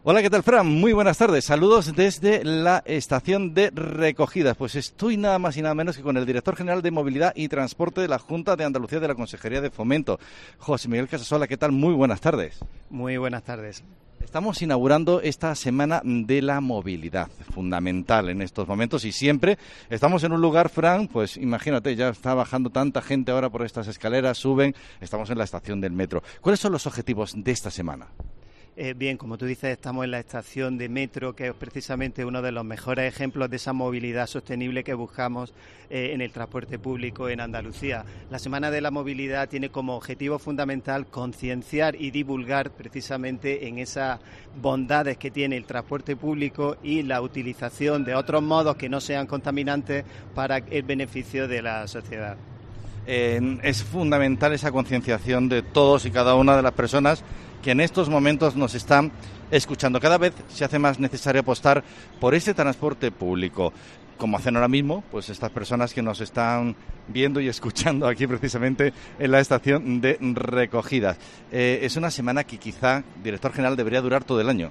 Hola, ¿qué tal, Fran? Muy buenas tardes. Saludos desde la estación de Recogidas. Pues estoy nada más y nada menos que con el director general de Movilidad y Transporte de la Junta de Andalucía de la Consejería de Fomento, José Miguel Casasola. ¿Qué tal? Muy buenas tardes. Muy buenas tardes. Estamos inaugurando esta Semana de la Movilidad, fundamental en estos momentos, y siempre estamos en un lugar, Fran, pues imagínate, ya está bajando tanta gente ahora por estas escaleras, suben, estamos en la estación del metro. ¿Cuáles son los objetivos de esta semana? Bien, como tú dices, estamos en la estación de metro, que es precisamente uno de los mejores ejemplos de esa movilidad sostenible que buscamos en el transporte público en Andalucía. La Semana de la Movilidad tiene como objetivo fundamental concienciar y divulgar precisamente en esas bondades que tiene el transporte público y la utilización de otros modos que no sean contaminantes para el beneficio de la sociedad. Es fundamental esa concienciación de todos y cada una de las personas que en estos momentos nos están escuchando. Cada vez se hace más necesario apostar por ese transporte público, como hacen ahora mismo pues estas personas que nos están viendo y escuchando aquí precisamente en la estación de Recogidas. Es una semana que quizá, director general, debería durar todo el año.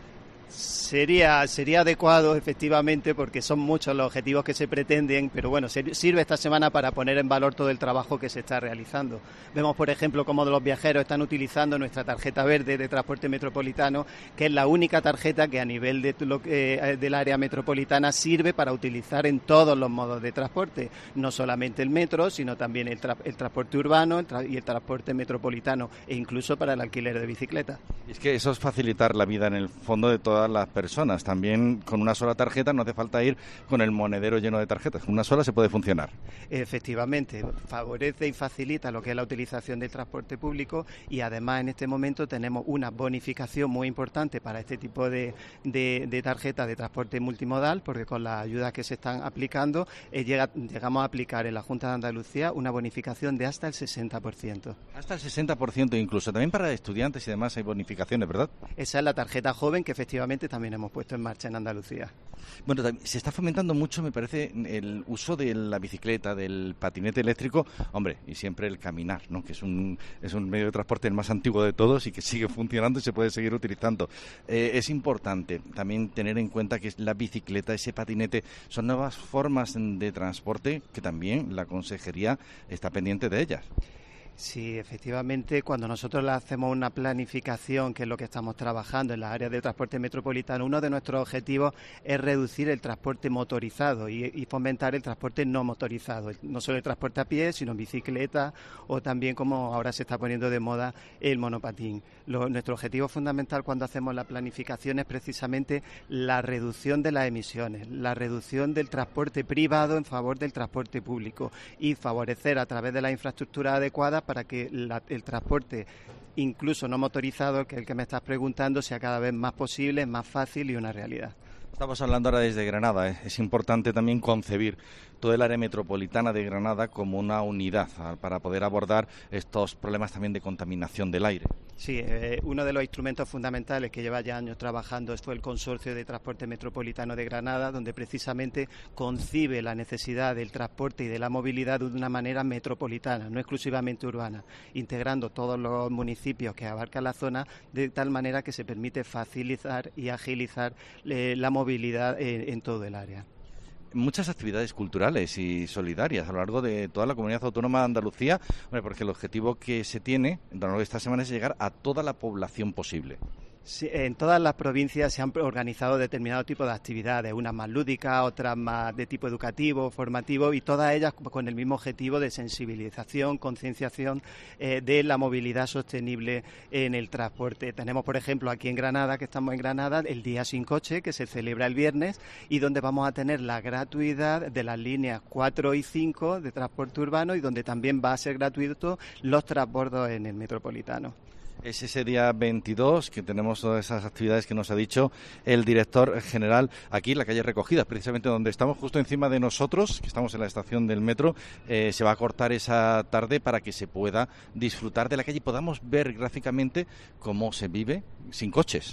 Sería adecuado, efectivamente, porque son muchos los objetivos que se pretenden, pero bueno, sirve esta semana para poner en valor todo el trabajo que se está realizando. Vemos, por ejemplo, cómo los viajeros están utilizando nuestra tarjeta verde de transporte metropolitano, que es la única tarjeta que a nivel del área metropolitana sirve para utilizar en todos los modos de transporte, no solamente el metro, sino también el transporte urbano y el transporte metropolitano, e incluso para el alquiler de bicicletas. Y es que eso es facilitar la vida en el fondo de todas las personas. También con una sola tarjeta no hace falta ir con el monedero lleno de tarjetas. Con una sola se puede funcionar. Efectivamente, favorece y facilita lo que es la utilización del transporte público, y además en este momento tenemos una bonificación muy importante para este tipo de tarjetas de transporte multimodal, porque con las ayudas que se están aplicando llegamos a aplicar en la Junta de Andalucía una bonificación de hasta el 60%. Hasta el 60% incluso. También para estudiantes y demás hay bonificaciones, ¿verdad? Esa es la tarjeta joven que efectivamente también hemos puesto en marcha en Andalucía. Bueno, se está fomentando mucho, me parece, el uso de la bicicleta, del patinete eléctrico, hombre, y siempre el caminar, ¿no? Que es un medio de transporte el más antiguo de todos y que sigue funcionando y se puede seguir utilizando. Es importante también tener en cuenta que la bicicleta, ese patinete, son nuevas formas de transporte que también la Consejería está pendiente de ellas. Sí, efectivamente, cuando nosotros le hacemos una planificación, que es lo que estamos trabajando en las áreas de transporte metropolitano, uno de nuestros objetivos es reducir el transporte motorizado y fomentar el transporte no motorizado, no solo el transporte a pie, sino en bicicleta o también, como ahora se está poniendo de moda, el monopatín. Nuestro objetivo fundamental cuando hacemos la planificación es precisamente la reducción de las emisiones, la reducción del transporte privado en favor del transporte público y favorecer a través de la infraestructura adecuada para que el transporte, incluso no motorizado, que es el que me estás preguntando, sea cada vez más posible, más fácil y una realidad. Estamos hablando ahora desde Granada. Es importante también concebir todo el área metropolitana de Granada como una unidad para poder abordar estos problemas también de contaminación del aire. Sí, uno de los instrumentos fundamentales que lleva ya años trabajando fue el Consorcio de Transporte Metropolitano de Granada, donde precisamente concibe la necesidad del transporte y de la movilidad de una manera metropolitana, no exclusivamente urbana, integrando todos los municipios que abarcan la zona de tal manera que se permite facilitar y agilizar la movilidad en todo el área. Muchas actividades culturales y solidarias a lo largo de toda la comunidad autónoma de Andalucía, porque el objetivo que se tiene a lo largo de esta semana es llegar a toda la población posible. Sí, en todas las provincias se han organizado determinados tipos de actividades, unas más lúdicas, otras más de tipo educativo, formativo, y todas ellas con el mismo objetivo de sensibilización, concienciación de la movilidad sostenible en el transporte. Tenemos, por ejemplo, aquí en Granada, que estamos en Granada, el Día Sin Coche, que se celebra el viernes y donde vamos a tener la gratuidad de las líneas 4 y 5 de transporte urbano, y donde también va a ser gratuito los transbordos en el metropolitano. Es ese día 22 que tenemos todas esas actividades que nos ha dicho el director general aquí en la calle Recogidas, precisamente donde estamos, justo encima de nosotros, que estamos en la estación del metro. Se va a cortar esa tarde para que se pueda disfrutar de la calle y podamos ver gráficamente cómo se vive sin coches.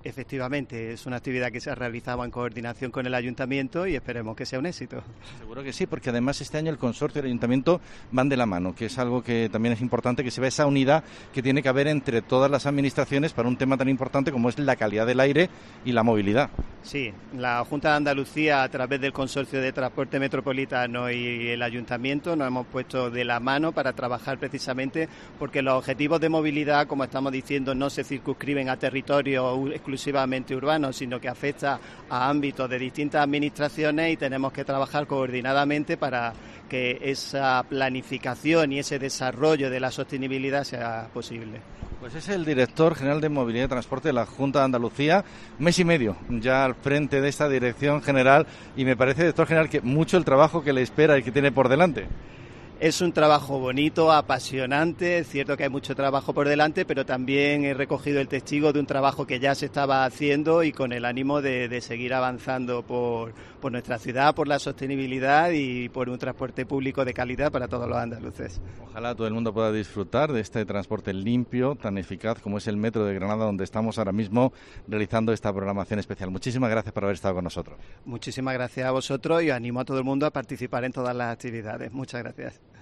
Efectivamente, es una actividad que se ha realizado en coordinación con el Ayuntamiento y esperemos que sea un éxito. Seguro que sí, porque además este año el consorcio y el Ayuntamiento van de la mano, que es algo que también es importante, que se vea esa unidad que tiene que haber entre todas las administraciones para un tema tan importante como es la calidad del aire y la movilidad. Sí, la Junta de Andalucía, a través del Consorcio de Transporte Metropolitano y el Ayuntamiento, nos hemos puesto de la mano para trabajar precisamente porque los objetivos de movilidad, como estamos diciendo, no se circunscriben a territorios exclusivamente urbanos, sino que afecta a ámbitos de distintas administraciones y tenemos que trabajar coordinadamente para que esa planificación y ese desarrollo de la sostenibilidad sea posible. Pues es el director general de Movilidad y Transporte de la Junta de Andalucía, mes y medio ya al frente de esta dirección general, y me parece, director general, que mucho el trabajo que le espera y que tiene por delante. Es un trabajo bonito, apasionante, es cierto que hay mucho trabajo por delante, pero también he recogido el testigo de un trabajo que ya se estaba haciendo y con el ánimo de seguir avanzando por nuestra ciudad, por la sostenibilidad y por un transporte público de calidad para todos los andaluces. Ojalá todo el mundo pueda disfrutar de este transporte limpio, tan eficaz como es el Metro de Granada, donde estamos ahora mismo realizando esta programación especial. Muchísimas gracias por haber estado con nosotros. Muchísimas gracias a vosotros y animo a todo el mundo a participar en todas las actividades. Muchas gracias.